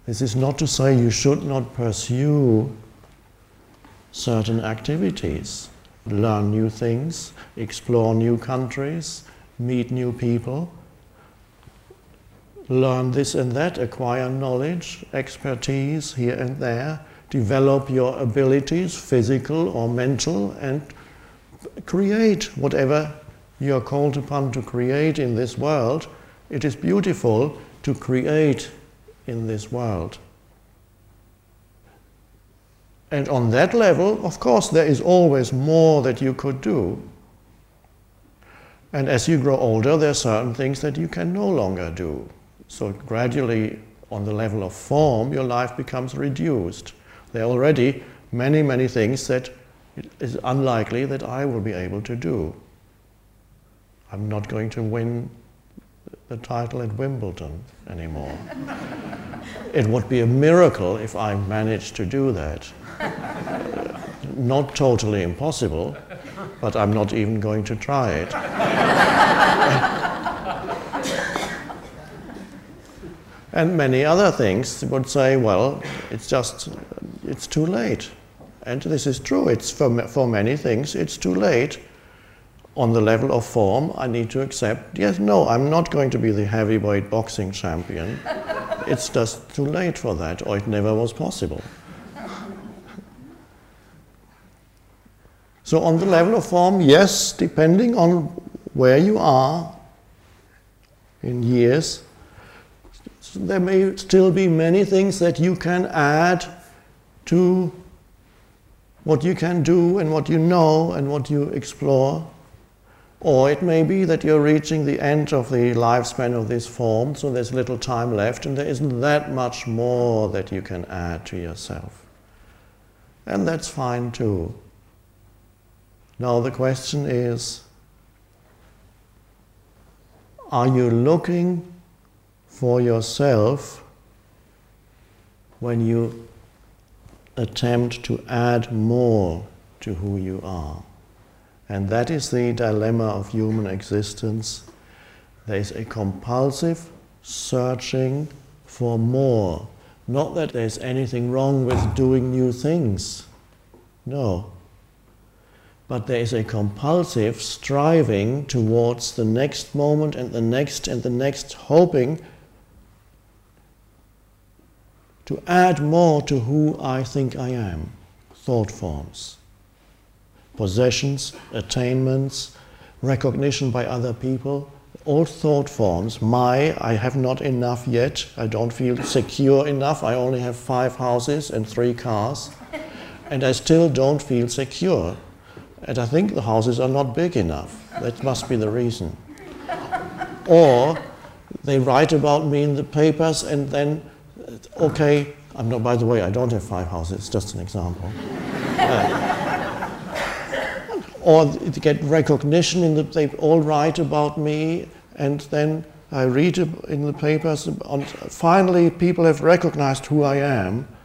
This is not to say you should not pursue certain activities, learn new things, explore new countries, meet new people, learn this and that, acquire knowledge, expertise here and there, develop your abilities, physical or mental, and create whatever you're called upon to create in this world. It is beautiful to create in this world. And on that level, of course, there is always more that you could do. And as you grow older, there are certain things that you can no longer do. So gradually, on the level of form, your life becomes reduced. There are already many, many things that it is unlikely that I will be able to do. I'm not going to win the title at Wimbledon anymore. It would be a miracle if I managed to do that. Not totally impossible, but I'm not even going to try it. And many other things would say, well, it's too late. And this is true. It's for many things, it's too late. On the level of form, I need to accept, yes, no, I'm not going to be the heavyweight boxing champion. It's just too late for that, or it never was possible. So on the level of form, yes, depending on where you are in years, there may still be many things that you can add to what you can do and what you know and what you explore. Or it may be that you're reaching the end of the lifespan of this form, so there's little time left and there isn't that much more that you can add to yourself. And that's fine too. Now the question is, are you looking for yourself when you attempt to add more to who you are? And that is the dilemma of human existence. There is a compulsive searching for more. Not that there's anything wrong with doing new things. No. But there is a compulsive striving towards the next moment and the next, hoping to add more to who I think I am. Thought forms. Possessions, attainments, recognition by other people, all thought forms. I have not enough yet, I don't feel secure enough, I only have 5 houses and 3 cars, and I still don't feel secure. And I think the houses are not big enough, that must be the reason. Or they write about me in the papers and then, okay, by the way, I don't have 5 houses, it's just an example. Or to get recognition, they all write about me, and then I read in the papers, finally people have recognized who I am,